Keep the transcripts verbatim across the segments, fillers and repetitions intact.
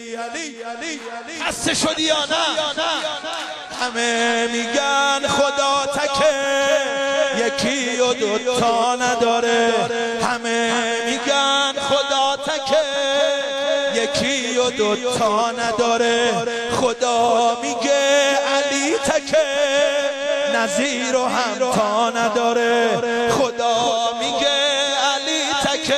خسته شدی یا نه؟ همه میگن خدا تکه یکی و دوتا نداره، همه میگن خدا تکه یکی و دوتا نداره، خدا میگه علی تکه نظیر و همتا نداره، خدا میگه علی تکه.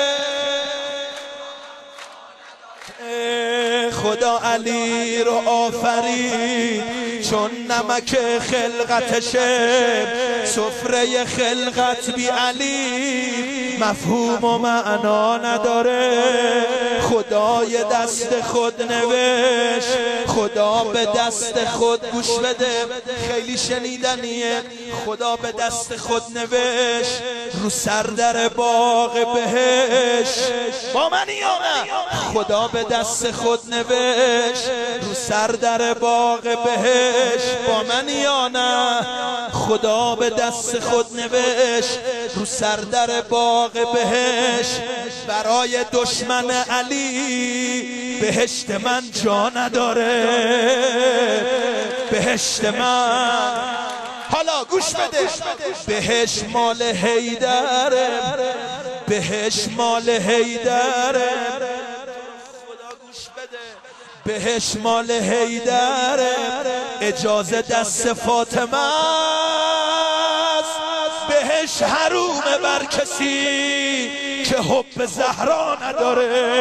خدا علی رو آفرید چون نمک خلقتشه، سفره خلقت بی علی مفهوم و معنا نداره، خدای دست خود نوشت، خدا به دست خود گوش بده خیلی شنیدنیه، خدا به دست خود نوشت رو سر در باغ بهشت، با منی یا نه؟ خدا به دست خود نوشت رو سر در باغ بهشت، با منی یا نه؟ خدا به دست خود نوشت رو سر در باغ بهشت، برای دشمن علی بهشت من جا نداره، بهشت من حالا گوش بده، بهشت مال حیدره، بهشت مال حیدره، بهشت مال حیدره، اجازه دست فاطمه است، بهشت حرومه بر کسی که حب زهرا نداره.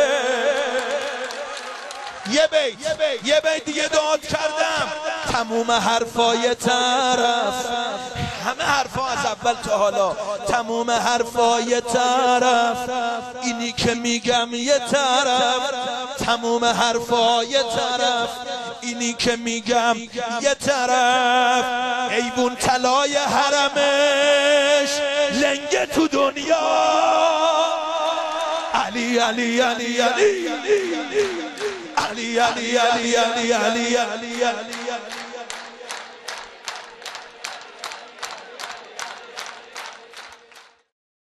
یه بیت یه بیت دیگه داد کردم، تموم حرفای طرف، همه حرفا از اول تا حالا، تموم حرفای طرف اینی که میگم یه طرف، تموم حرفای طرف اینی که میگم یه طرف، ایوون طلای حرمش لنگه تو دنیا، علی علی علی علی علی علی علی علی علی علی علی علی